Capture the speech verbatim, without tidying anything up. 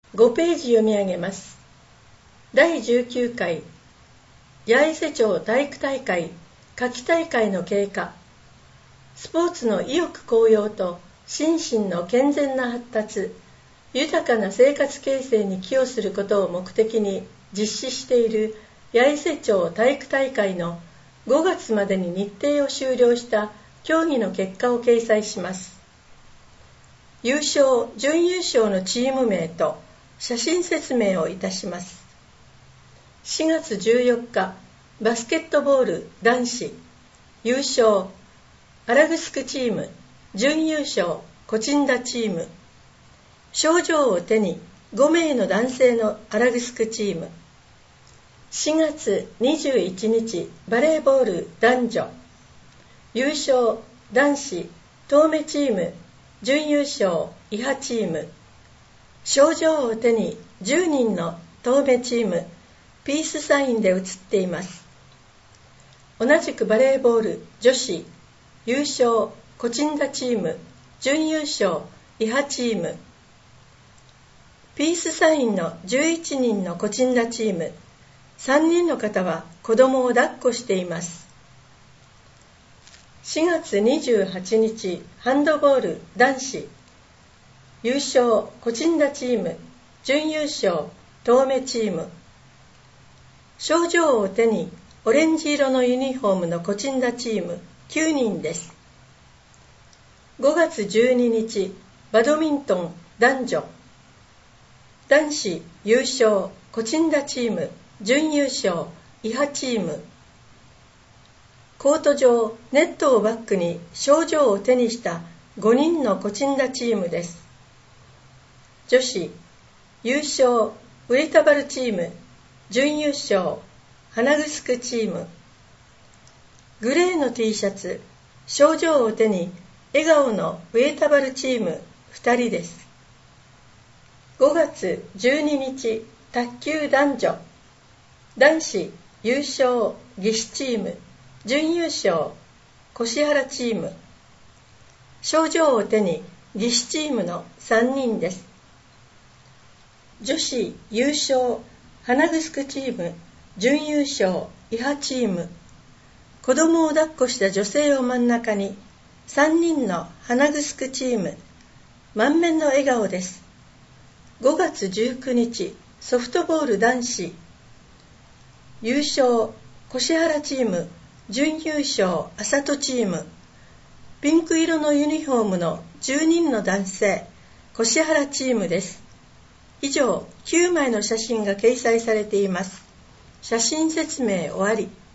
ごページ読み上げます。だいじゅうきゅうかい八重瀬町体育大会夏季大会の経過。スポーツの意欲高揚と心身の健全な発達、豊かな生活形成に寄与することを目的に実施している八重瀬町体育大会のごがつまでに日程を終了した競技の結果を掲載します。優勝・準優勝のチーム名と写真説明をいたします。しがつじゅうよっか、バスケットボール男子優勝アラグスクチーム、準優勝コチンダチーム。賞状を手にごめいの男性のアラグスクチーム。しがつにじゅういちにち、バレーボール男女優勝男子東目チーム、準優勝伊波チーム。賞状を手にじゅうにんの東目チーム、ピースサインで写っています。同じくバレーボール女子優勝コチンダチーム、準優勝伊波チーム。ピースサインのじゅういちにんのコチンダチーム、さんにんの方は子供を抱っこしています。しがつにじゅうはちにち、ハンドボール男子優勝コチンダチーム、準優勝東目チーム。賞状を手にオレンジ色のユニフォームのコチンダチームきゅうにんです。ごがつじゅうににち、バドミントン男女男子優勝コチンダチーム、準優勝伊波チーム。コート上ネットをバックに賞状を手にしたごにんのコチンダチームです。女子優勝ウリタバルチーム、準優勝花城チーム。グレーの T シャツ、賞状を手に笑顔のウエタバルチームふたりです。ごがつじゅうににち、卓球男女男子優勝義士チーム、準優勝越原チーム。賞状を手に義士チームのさんにんです。女子優勝花城チーム、準優勝伊波チーム。子供を抱っこした女性を真ん中にさんにんの花城チーム、満面の笑顔です。ごがつじゅうくにち、ソフトボール男子優勝越原チーム、準優勝麻戸チーム。ピンク色のユニフォームのじゅうにんの男性、越原チームです。以上きゅうまいの写真が掲載されています。写真説明終わり。